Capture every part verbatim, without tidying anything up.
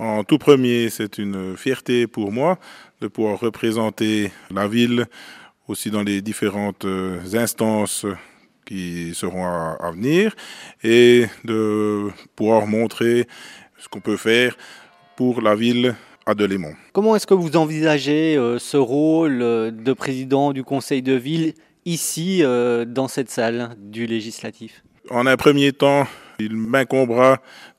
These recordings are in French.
En tout premier, c'est une fierté pour moi de pouvoir représenter la ville aussi dans les différentes instances qui seront à, à venir et de pouvoir montrer ce qu'on peut faire pour la ville à Delémont. Comment est-ce que vous envisagez euh, ce rôle euh, de président du conseil de ville ici, euh, dans cette salle du législatif ? En un premier temps, il m'incombera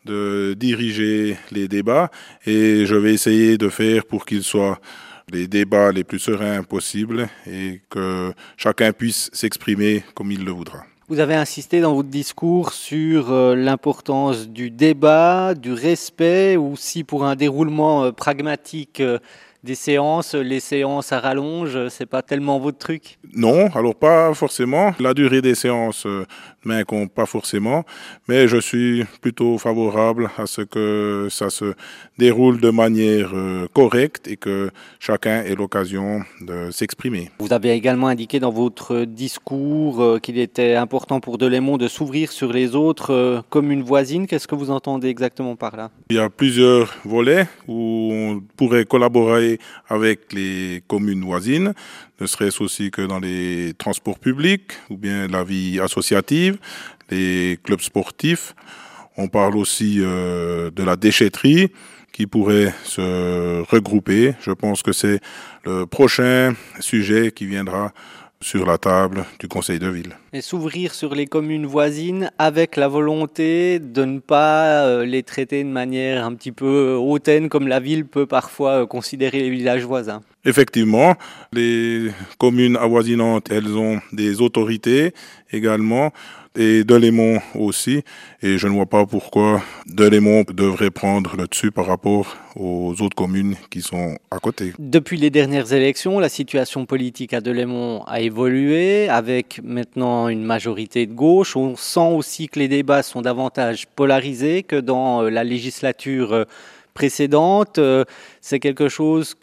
de diriger les débats et je vais essayer de faire pour qu'ils soient les débats les plus sereins possibles et que chacun puisse s'exprimer comme il le voudra. Vous avez insisté dans votre discours sur euh, l'importance du débat, du respect, ou si pour un déroulement euh, pragmatique euh, des séances, les séances à rallonge, c'est pas tellement votre truc ? Non, alors pas forcément. La durée des séances euh, ne m'incombe pas forcément, mais je suis plutôt favorable à ce que ça se déroule de manière euh, correcte et que chacun ait l'occasion de s'exprimer. Vous avez également indiqué dans votre discours euh, qu'il était important pour Delémont de s'ouvrir sur les autres euh, communes voisines. Qu'est-ce que vous entendez exactement par là ? Il y a plusieurs volets où on pourrait collaborer avec les communes voisines, ne serait-ce aussi que dans les transports publics ou bien la vie associative, les clubs sportifs. On parle aussi euh, de la déchetterie qui pourrait se regrouper. Je pense que c'est le prochain sujet qui viendra sur la table du conseil de ville. Et s'ouvrir sur les communes voisines avec la volonté de ne pas euh, les traiter de manière un petit peu hautaine comme la ville peut parfois euh, considérer les villages voisins. Effectivement, les communes avoisinantes, elles ont des autorités également, et Delémont aussi, et je ne vois pas pourquoi Delémont devrait prendre le dessus par rapport aux autres communes qui sont à côté. Depuis les dernières élections, la situation politique à Delémont a évolué, avec maintenant une majorité de gauche. On sent aussi que les débats sont davantage polarisés que dans la législature précédente. C'est quelque chose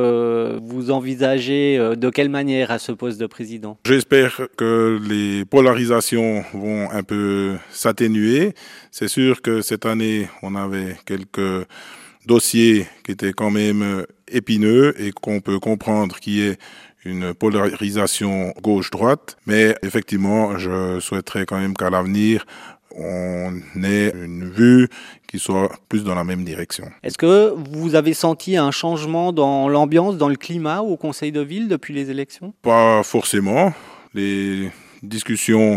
que vous envisagez de quelle manière à ce poste de président ? J'espère que les polarisations vont un peu s'atténuer. C'est sûr que cette année, on avait quelques dossiers qui étaient quand même épineux et qu'on peut comprendre qu'il y ait une polarisation gauche-droite. Mais effectivement, je souhaiterais quand même qu'à l'avenir, on ait une vue qui soit plus dans la même direction. Est-ce que vous avez senti un changement dans l'ambiance, dans le climat au conseil de ville depuis les élections ? Pas forcément. Les discussions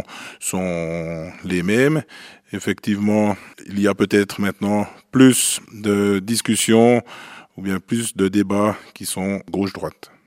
sont les mêmes. Effectivement, il y a peut-être maintenant plus de discussions ou bien plus de débats qui sont gauche-droite.